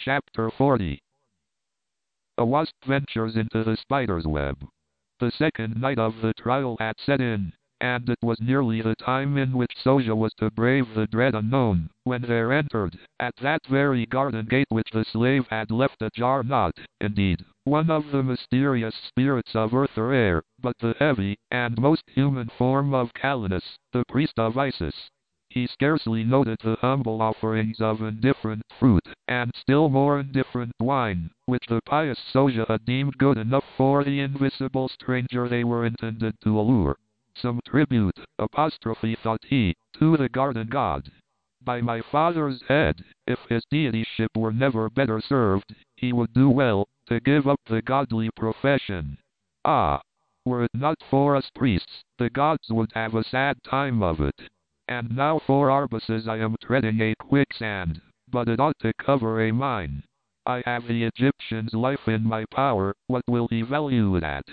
Chapter 40. A wasp ventures into the spider's web. The second night of the trial had set in, and it was nearly the time in which Sozha was to brave the dread unknown, when there entered, at that very garden gate which the slave had left ajar, not, indeed, one of the mysterious spirits of earth or air, but the heavy and most human form of Calenus, the priest of Isis. He scarcely noted the humble offerings of indifferent fruit, and still more indifferent wine, which the pious Sozha had deemed good enough for the invisible stranger they were intended to allure. Some tribute, thought he, to the garden god. By my father's head, if his deityship were never better served, he would do well to give up the godly profession. Ah! Were it not for us priests, the gods would have a sad time of it. And now for Arbaces I am treading a quicksand, but it ought to cover a mine. I have the Egyptian's life in my power, what will he value it at?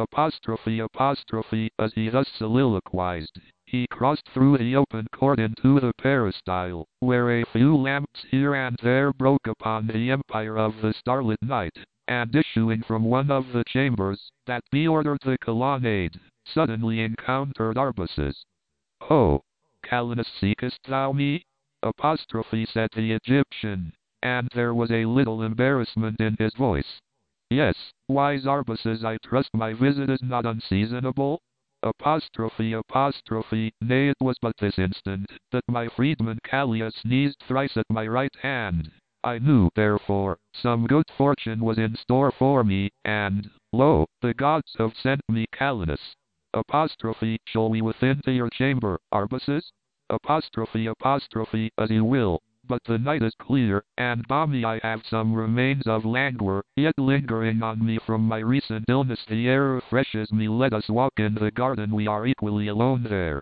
As he thus soliloquized, he crossed through the open court into the peristyle, where a few lamps here and there broke upon the empire of the starlit night, and issuing from one of the chambers, that ordered the colonnade, suddenly encountered Arbaces. "Ho! Calenus, seekest thou me?" said the Egyptian, and there was a little embarrassment in his voice. "Yes, wise Arbaces, I trust my visit is not unseasonable?" Nay, it was but this instant, that my freedman Callia sneezed thrice at my right hand. I knew, therefore, some good fortune was in store for me, and, lo, the gods have sent me Calenus. Shall we within to your chamber, Arbaces? As you will, but the night is clear, and balmy. I have some remains of languor, yet lingering on me from my recent illness. The air refreshes me. Let us walk in the garden, we are equally alone there.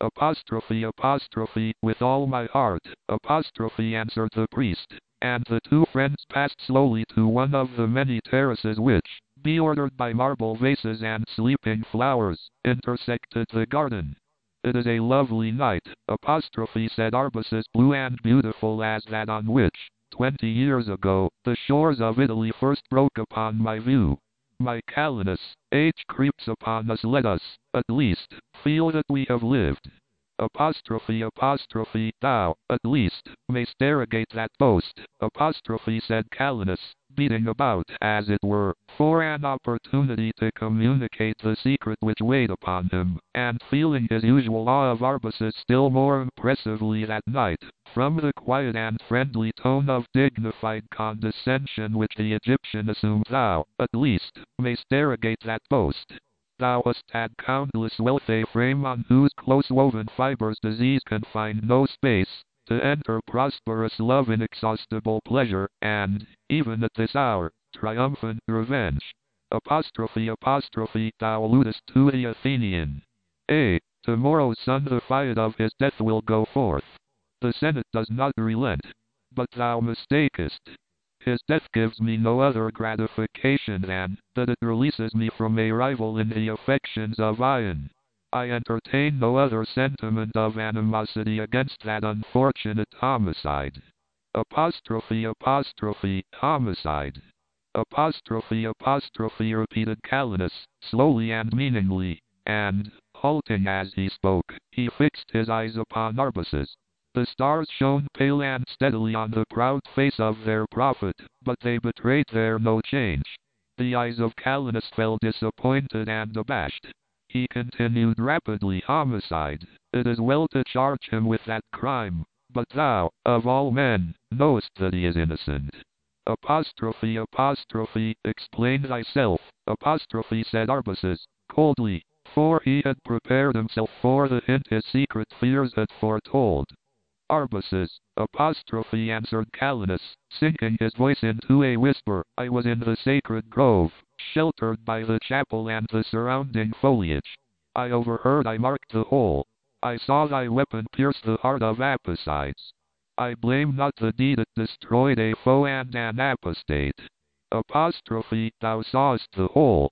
With all my heart, answered the priest, and the two friends passed slowly to one of the many terraces which, bordered by marble vases and sleeping flowers, intersected the garden. "It is a lovely night," said Arbaces, "blue and beautiful as that on which, 20 years ago, the shores of Italy first broke upon my view. My Calenus, age creeps upon us. Let us, at least, feel that we have lived." "Thou, at least, mayst derogate that boast," said Calenus, beating about, as it were, for an opportunity to communicate the secret which weighed upon him, and feeling his usual awe of Arbaces still more impressively that night, from the quiet and friendly tone of dignified condescension which the Egyptian assumed. "Thou, at least, mayst derogate that boast. Thou hast had countless wealth, a frame on whose close-woven fibers disease can find no space, to enter prosperous love, inexhaustible pleasure, and, even at this hour, triumphant revenge. Thou alludest to the Athenian. Tomorrow's sun the fiat of his death will go forth. The Senate does not relent. But thou mistakest. His death gives me no other gratification than that it releases me from a rival in the affections of Ion. I entertain no other sentiment of animosity against that unfortunate homicide." Homicide. Repeated Calenus, slowly and meaningly, and, halting as he spoke, he fixed his eyes upon Arbaces. The stars shone pale and steadily on the proud face of their prophet, but they betrayed there no change. The eyes of Calenus fell disappointed and abashed. He continued rapidly. "Homicide. It is well to charge him with that crime, but thou, of all men, knowest that he is innocent." Explain thyself, said Arbaces, coldly, for he had prepared himself for the hint his secret fears had foretold. "Arbaces, answered Calenus, sinking his voice into a whisper, I was in the sacred grove, sheltered by the chapel and the surrounding foliage. I overheard, I marked the whole. I saw thy weapon pierce the heart of Apicides. I blame not the deed, it destroyed a foe and an apostate." Thou sawest the whole.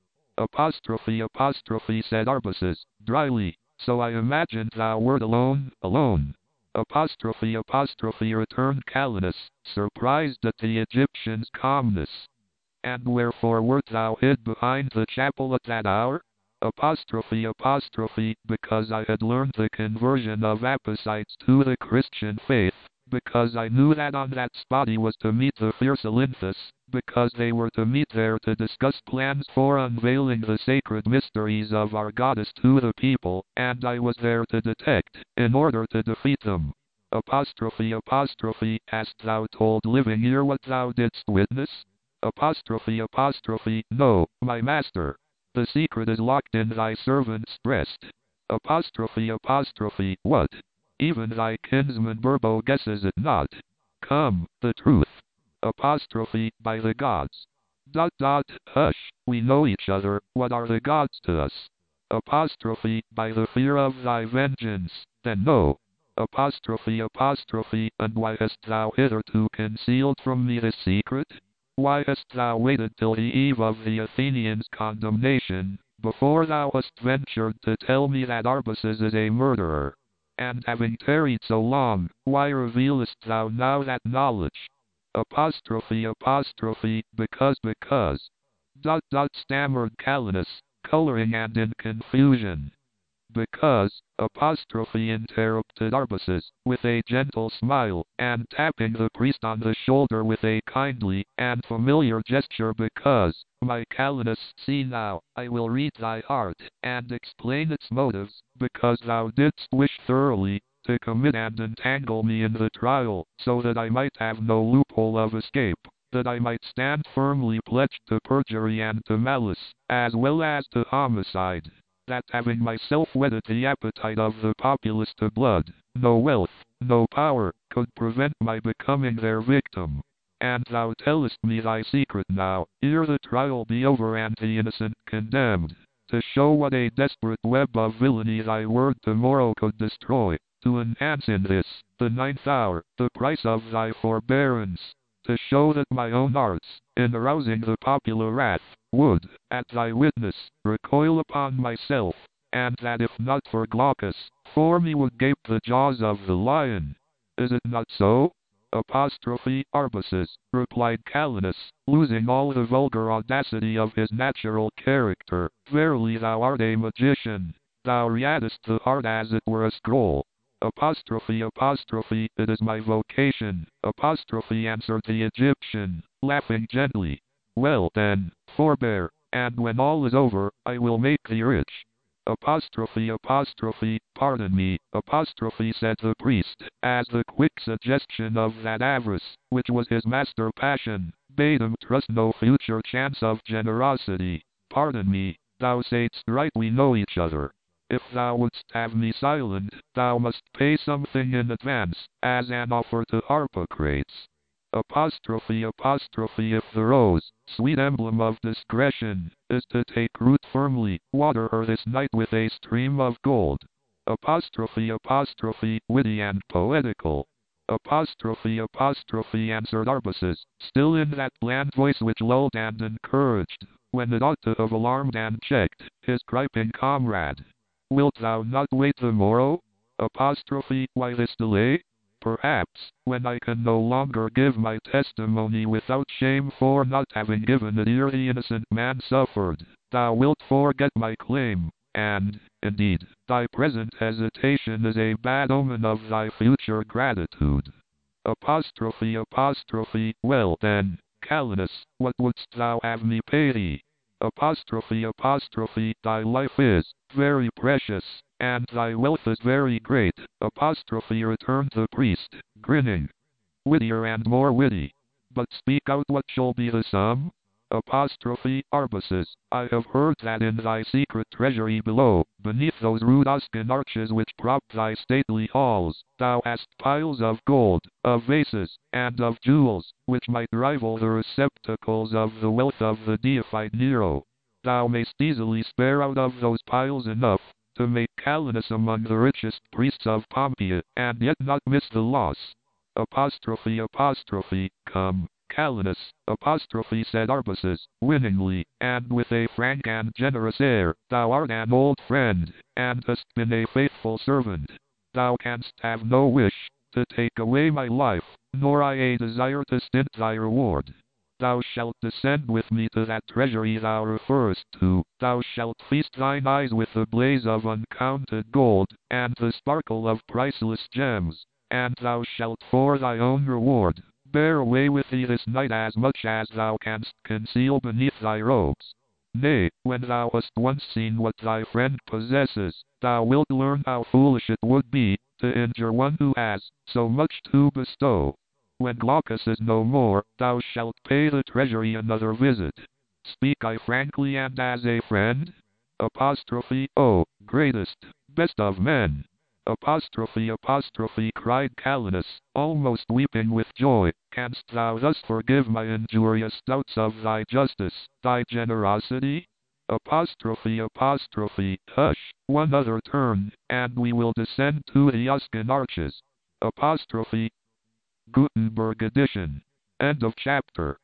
Said Arbaces, dryly, so I imagined thou wert alone. Apostrophe, apostrophe, returned Calenus, surprised at the Egyptian's calmness. And wherefore wert thou hid behind the chapel at that hour? Apostrophe, apostrophe, because I had learned the conversion of Apposites to the Christian faith, because I knew that on that spot he was to meet the fierce Olynthus, because they were to meet there to discuss plans for unveiling the sacred mysteries of our goddess to the people, and I was there to detect, in order to defeat them. Apostrophe, apostrophe, hast thou told Living Ear what thou didst witness? Apostrophe, apostrophe, no, my master. The secret is locked in thy servant's breast. Apostrophe, apostrophe, what? Even thy kinsman Burbo guesses it not. Come, the truth. Apostrophe, by the gods. Hush, we know each other, what are the gods to us? Apostrophe, by the fear of thy vengeance, then no. Apostrophe, apostrophe, and why hast thou hitherto concealed from me this secret? Why hast thou waited till the eve of the Athenians' condemnation, before thou hast ventured to tell me that Arbaces is a murderer? And having tarried so long, why revealest thou now that knowledge? Apostrophe, apostrophe, because, stammered Calenus, coloring and in confusion. Because, apostrophe, interrupted Arbaces, with a gentle smile, and tapping the priest on the shoulder with a kindly and familiar gesture, because, my Calenus, see now, I will read thy heart, and explain its motives, because thou didst wish thoroughly to commit and entangle me in the trial, so that I might have no loophole of escape, that I might stand firmly pledged to perjury and to malice, as well as to homicide. That having myself wedded the appetite of the populace to blood, no wealth, no power, could prevent my becoming their victim. And thou tellest me thy secret now, ere the trial be over and the innocent condemned, to show what a desperate web of villainy thy word tomorrow could destroy, to enhance in this, the 9th hour, the price of thy forbearance, to show that my own arts, in arousing the popular wrath, would, at thy witness, recoil upon myself, and that if not for Glaucus, for me would gape the jaws of the lion. Is it not so? Apostrophe, Arbaces, replied Calenus, losing all the vulgar audacity of his natural character, verily thou art a magician. Thou readest the heart as it were a scroll. Apostrophe, apostrophe, it is my vocation. Apostrophe, answered the Egyptian, laughing gently. Well then, forbear, and when all is over, I will make thee rich. Apostrophe, apostrophe, pardon me, apostrophe, said the priest, as the quick suggestion of that avarice, which was his master passion, bade him trust no future chance of generosity. Pardon me, thou saidst right, we know each other. If thou wouldst have me silent, thou must pay something in advance, as an offer to Harpocrates. Apostrophe, apostrophe, if the rose, sweet emblem of discretion, is to take root firmly, water her this night with a stream of gold. Apostrophe, apostrophe, witty and poetical. Apostrophe, apostrophe, answered Arbaces, still in that bland voice which lulled and encouraged, when it ought to have alarmed and checked, his griping comrade. Wilt thou not wait the morrow? Apostrophe, why this delay? Perhaps, when I can no longer give my testimony without shame for not having given it ere the innocent man suffered, thou wilt forget my claim, and, indeed, thy present hesitation is a bad omen of thy future gratitude. Apostrophe, apostrophe, well then, Calenus, what wouldst thou have me pay thee? Apostrophe, apostrophe, thy life is very precious, and thy wealth is very great. Apostrophe, returned the priest, grinning. Wittier and more witty. But speak out, what shall be the sum? Apostrophe, Arbaces, I have heard that in thy secret treasury below, beneath those rude Oscan arches which prop thy stately halls, thou hast piles of gold, of vases, and of jewels, which might rival the receptacles of the wealth of the deified Nero. Thou mayst easily spare out of those piles enough to make Calenus among the richest priests of Pompeii, and yet not miss the loss. Apostrophe, apostrophe, come, Calenus, apostrophe, said Arbaces, winningly, and with a frank and generous air, thou art an old friend, and hast been a faithful servant. thou canst have no wish to take away my life, nor I a desire to stint thy reward. Thou shalt descend with me to that treasury thou referrest to. Thou shalt feast thine eyes with the blaze of uncounted gold, and the sparkle of priceless gems. And thou shalt for thy own reward bear away with thee this night as much as thou canst conceal beneath thy robes. Nay, when thou hast once seen what thy friend possesses, thou wilt learn how foolish it would be to injure one who has so much to bestow. When Glaucus is no more, thou shalt pay the treasury another visit. Speak I frankly and as a friend? Apostrophe, O greatest, best of men! Apostrophe, cried Calenus, almost weeping with joy, canst thou thus forgive my injurious doubts of thy justice, thy generosity? Apostrophe, hush, one other turn, and we will descend to the Uscan arches. Apostrophe, Gutenberg edition. End of chapter.